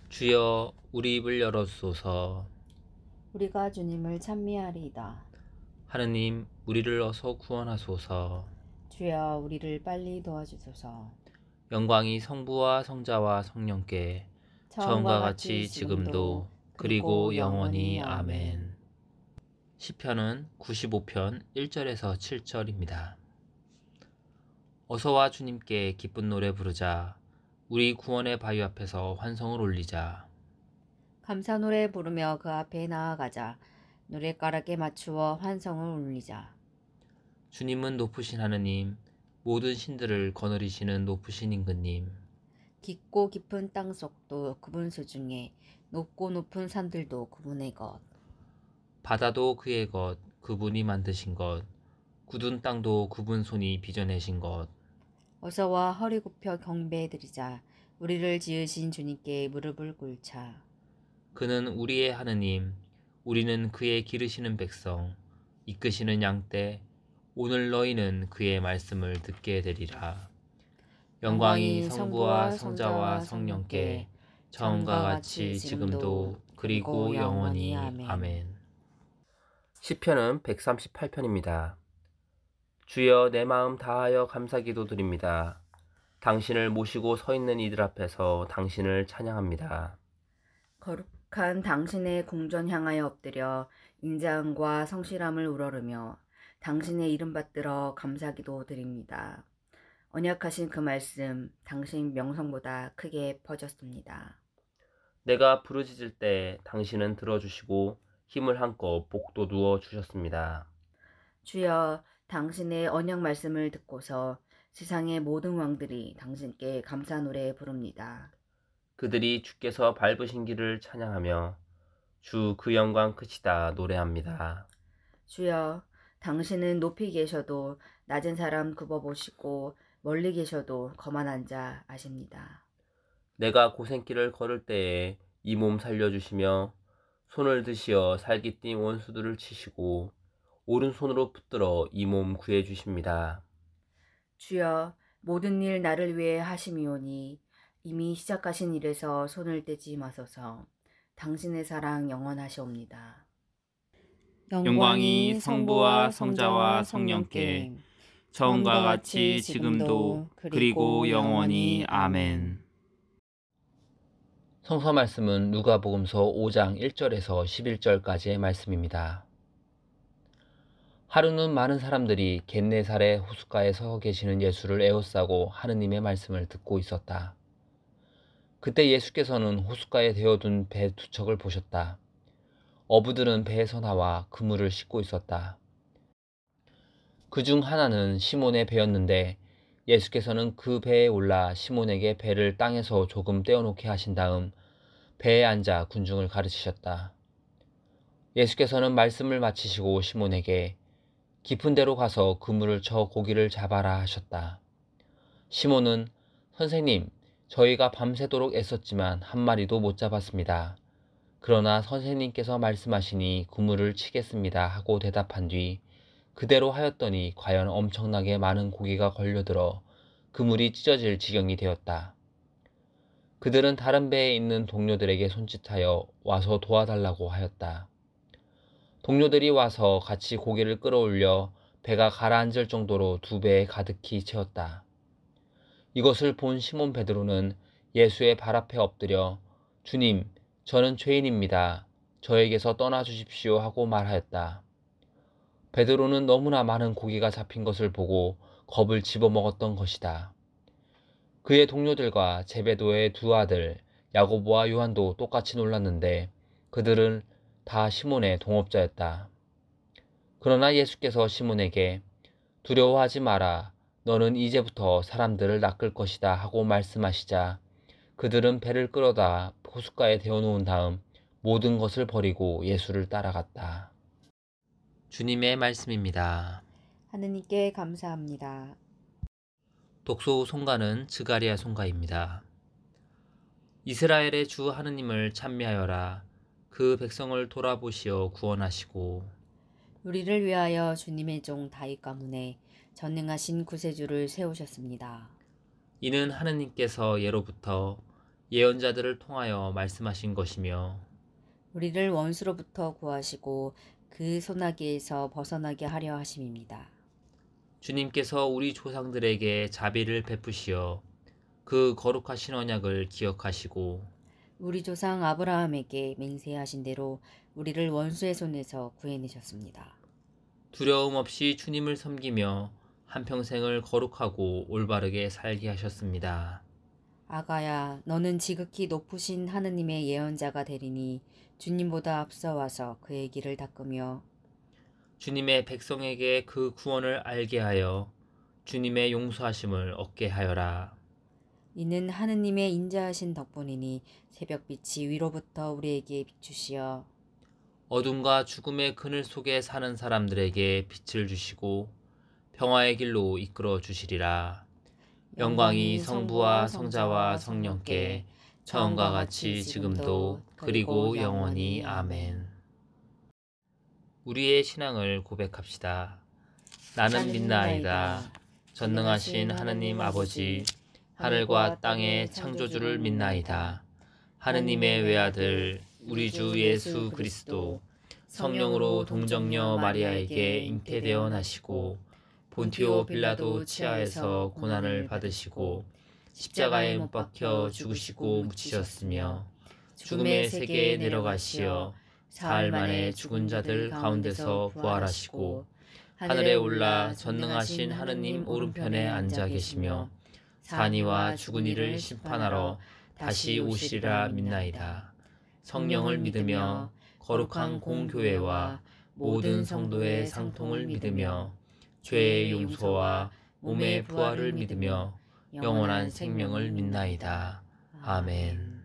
주여 우리 입을 열어주소서. 우리가 주님을 찬미하리이다. 하느님 우리를 어서 구원하소서. 주여 우리를 빨리 도와주소서. 영광이 성부와 성자와 성령께 처음과 같이 지금도 그리고 영원히 아멘. 시편은 95편 1절에서 7절입니다. 어서와 주님께 기쁜 노래 부르자. 우리 구원의 바위 앞에서 환성을 올리자. 감사 노래 부르며 그 앞에 나아가자. 노랫가락에 맞추어 환성을 울리자. 주님은 높으신 하느님, 모든 신들을 거느리시는 높으신 임금님. 깊고 깊은 땅속도 그분 소중해. 높고 높은 산들도 그분의 것. 바다도 그의 것, 그분이 만드신 것. 굳은 땅도 그분 손이 빚어내신 것. 어서와 허리 굽혀 경배드리자. 우리를 지으신 주님께 무릎을 꿇자. 그는 우리의 하느님, 우리는 그의 기르시는 백성, 이끄시는 양떼. 오늘 너희는 그의 말씀을 듣게 되리라. 영광이 성부와 성자와 성령께 처음과 같이 지금도 그리고 영원히 아멘. 시편은 138편입니다. 주여 내 마음 다하여 감사기도 드립니다. 당신을 모시고 서 있는 이들 앞에서 당신을 찬양합니다. 거룩한 당신의 궁전 향하여 엎드려 인자함과 성실함을 우러르며 당신의 이름 받들어 감사기도 드립니다. 언약하신 그 말씀 당신 명성보다 크게 퍼졌습니다. 내가 부르짖을 때 당신은 들어주시고 힘을 한껏 복돋우어 주셨습니다. 주여 당신의 언약 말씀을 듣고서 세상의 모든 왕들이 당신께 감사 노래 부릅니다. 그들이 주께서 밟으신 길을 찬양하며 주 그 영광 크시다 노래합니다. 주여 당신은 높이 계셔도 낮은 사람 굽어보시고 멀리 계셔도 거만한 자 아십니다. 내가 고생길을 걸을 때에 이 몸 살려주시며 손을 드시어 살기 띈 원수들을 치시고 오른손으로 붙들어 이 몸 구해주십니다. 주여 모든 일 나를 위해 하심이오니 이미 시작하신 일에서 손을 떼지 마소서. 당신의 사랑 영원하시옵니다. 영광이 성부와 성자와 성령께 처음과 같이 지금도 그리고 영원히 아멘. 성서 말씀은 누가복음서 5장 1절에서 11절까지의 말씀입니다. 하루는 많은 사람들이 겟네사렛 호숫가에 서 계시는 예수를 에워싸고 하느님의 말씀을 듣고 있었다. 그때 예수께서는 호숫가에 데워둔 배 두 척을 보셨다. 어부들은 배에서 나와 그물을 씻고 있었다. 그중 하나는 시몬의 배였는데 예수께서는 그 배에 올라 시몬에게 배를 땅에서 조금 떼어놓게 하신 다음 배에 앉아 군중을 가르치셨다. 예수께서는 말씀을 마치시고 시몬에게 깊은 데로 가서 그물을 쳐 고기를 잡아라 하셨다. 시몬은 선생님, 저희가 밤새도록 애썼지만 한 마리도 못 잡았습니다. 그러나 선생님께서 말씀하시니 그물을 치겠습니다 하고 대답한 뒤 그대로 하였더니 과연 엄청나게 많은 고기가 걸려들어 그물이 찢어질 지경이 되었다. 그들은 다른 배에 있는 동료들에게 손짓하여 와서 도와달라고 하였다. 동료들이 와서 같이 고기를 끌어올려 배가 가라앉을 정도로 두 배에 가득히 채웠다. 이것을 본 시몬 베드로는 예수의 발 앞에 엎드려 주님, 저는 죄인입니다. 저에게서 떠나 주십시오 하고 말하였다. 베드로는 너무나 많은 고기가 잡힌 것을 보고 겁을 집어먹었던 것이다. 그의 동료들과 제베도의 두 아들 야고보와 요한도 똑같이 놀랐는데 그들은 다 시몬의 동업자였다. 그러나 예수께서 시몬에게 두려워하지 마라. 너는 이제부터 사람들을 낚을 것이다 하고 말씀하시자 그들은 배를 끌어다 호숫가에 데워놓은 다음 모든 것을 버리고 예수를 따라갔다. 주님의 말씀입니다. 하느님께 감사합니다. 독소 송가는 즈가리아 송가입니다. 이스라엘의 주 하느님을 찬미하여라. 그 백성을 돌아보시어 구원하시고 우리를 위하여 주님의 종 다윗 가문에 전능하신 구세주를 세우셨습니다. 이는 하느님께서 예로부터 예언자들을 통하여 말씀하신 것이며 우리를 원수로부터 구하시고 그 소나기에서 벗어나게 하려 하심입니다. 주님께서 우리 조상들에게 자비를 베푸시어 그 거룩하신 언약을 기억하시고 우리 조상 아브라함에게 맹세하신 대로 우리를 원수의 손에서 구해내셨습니다. 두려움 없이 주님을 섬기며 한평생을 거룩하고 올바르게 살게 하셨습니다. 아가야, 너는 지극히 높으신 하느님의 예언자가 되리니 주님보다 앞서와서 그의 길을 닦으며 주님의 백성에게 그 구원을 알게 하여 주님의 용서하심을 얻게 하여라. 이는 하느님의 인자하신 덕분이니 새벽빛이 위로부터 우리에게 비추시어 어둠과 죽음의 그늘 속에 사는 사람들에게 빛을 주시고 평화의 길로 이끌어 주시리라. 영광이 성부와 성자와 성령께 처음과 같이 지금도 그리고 영원히 아멘. 우리의 신앙을 고백합시다. 나는 믿나이다. 전능하신 하느님 아버지, 하늘과 땅의 창조주를 믿나이다. 하느님의 외아들 우리 주 예수 그리스도 성령으로 동정녀 마리아에게 잉태되어 나시고 본티오 빌라도 치하에서 고난을 받으시고 십자가에 못 박혀 죽으시고 묻히셨으며 죽음의 세계에 내려가시어 사흘 만에 죽은 자들 가운데서 부활하시고 하늘에 올라 전능하신 하느님 오른편에 앉아 계시며 산이와 죽은 이를 심판하러 다시 오시리라 믿나이다. 성령을 믿으며 거룩한 공교회와 모든 성도의 상통을 믿으며 죄의 용서와 몸의 부활을 믿으며 영원한 생명을 믿나이다. 아멘.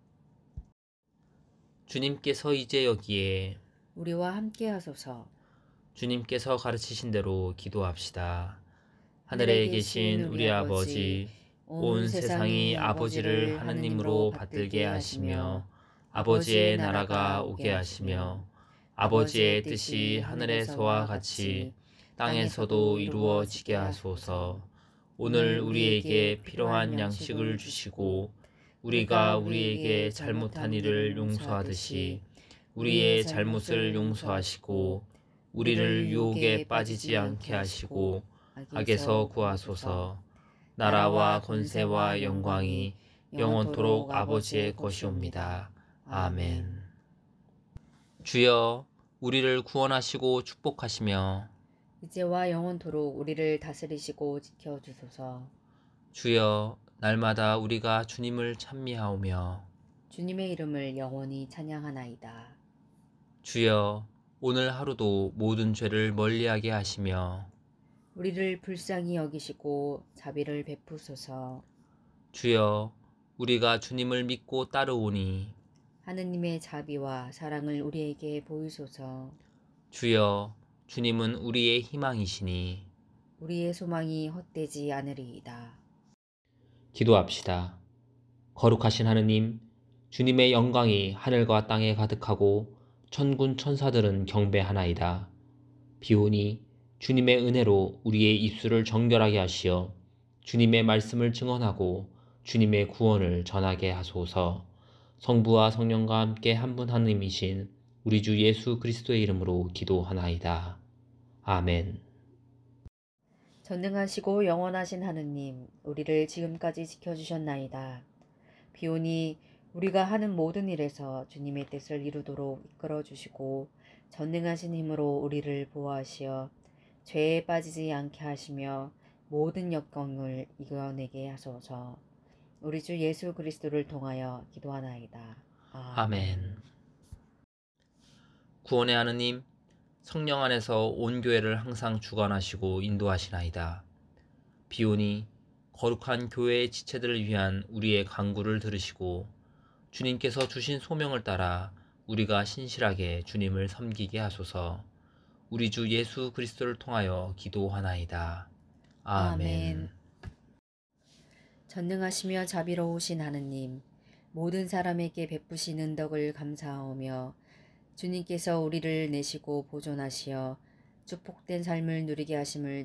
주님께서 이제 여기에 우리와 함께 하소서. 주님께서 가르치신 대로 기도합시다. 하늘에 계신 우리 아버지, 온 세상이 아버지를 하느님으로 받들게 하시며 아버지의 나라가 오게 하시며 아버지의 뜻이 하늘에서와 같이 땅에서도 이루어지게 하소서. 오늘 우리에게 필요한 양식을 주시고 우리가 우리에게 잘못한 일을 용서하듯이 우리의 잘못을 용서하시고 우리를 유혹에 빠지지 않게 하시고 악에서 구하소서. 나라와 권세와 영광이 영원토록 아버지의 것이옵니다. 아멘. 주여, 우리를 구원하시고 축복하시며 이제와 영원토록 우리를 다스리시고 지켜주소서. 주여, 날마다 우리가 주님을 찬미하오며 주님의 이름을 영원히 찬양하나이다. 주여, 오늘 하루도 모든 죄를 멀리하게 하시며 우리를 불쌍히 여기시고 자비를 베푸소서. 주여, 우리가 주님을 믿고 따르오니 하느님의 자비와 사랑을 우리에게 보이소서. 주여, 주님은 우리의 희망이시니 우리의 소망이 헛되지 않으리이다. 기도합시다. 거룩하신 하느님, 주님의 영광이 하늘과 땅에 가득하고 천군 천사들은 경배하나이다. 비오니 주님의 은혜로 우리의 입술을 정결하게 하시어 주님의 말씀을 증언하고 주님의 구원을 전하게 하소서. 성부와 성령과 함께 한 분 하느님이신 우리 주 예수 그리스도의 이름으로 기도하나이다. 아멘. 전능하시고 영원하신 하느님, 우리를 지금까지 지켜주셨나이다. 비오니 우리가 하는 모든 일에서 주님의 뜻을 이루도록 이끌어 주시고 전능하신 힘으로 우리를 보호하시어 죄에 빠지지 않게 하시며 모든 역경을 이겨내게 하소서. 우리 주 예수 그리스도를 통하여 기도하나이다. 아멘. 구원의 하느님, 성령 안에서 온 교회를 항상 주관하시고 인도하시나이다. 비오니 거룩한 교회의 지체들을 위한 우리의 간구를 들으시고 주님께서 주신 소명을 따라 우리가 신실하게 주님을 섬기게 하소서. 우리 주 예수 그리스도를 통하여 기도하나이다. 아멘. 전능하시며 자비로우신 하느님, 모든 사람에게 베푸시는 덕을 감사하오며 주님께서 우리를 내시고 보존하시어 축복된 삶을 누리게 하심을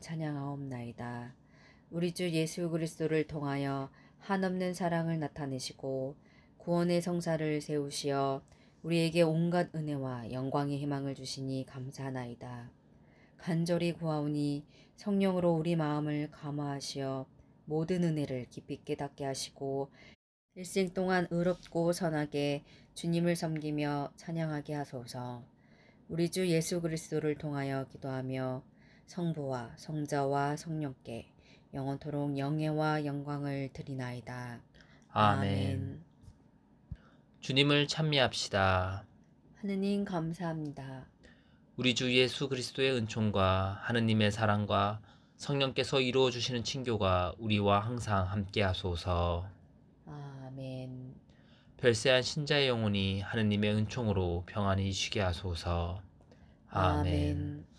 찬양하옵나이다. 우리 주 예수 그리스도를 통하여 한없는 사랑을 나타내시고 구원의 성사를 세우시어 우리에게 온갖 은혜와 영광의 희망을 주시니 감사하나이다. 간절히 구하오니 성령으로 우리 마음을 감화하시어 모든 은혜를 깊이 깨닫게 하시고 일생 동안 의롭고 선하게 주님을 섬기며 찬양하게 하소서. 우리 주 예수 그리스도를 통하여 기도하며 성부와 성자와 성령께 영원토록 영예와 영광을 드리나이다. 아멘. 아멘. 주님을 찬미합시다. 하느님 감사합니다. 우리 주 예수 그리스도의 은총과 하느님의 사랑과 성령께서 이루어 주시는 친교가 우리와 항상 함께 하소서. 아멘. 별세한 신자의 영혼이 하느님의 은총으로 평안히 쉬게 하소서. 아멘. 아멘.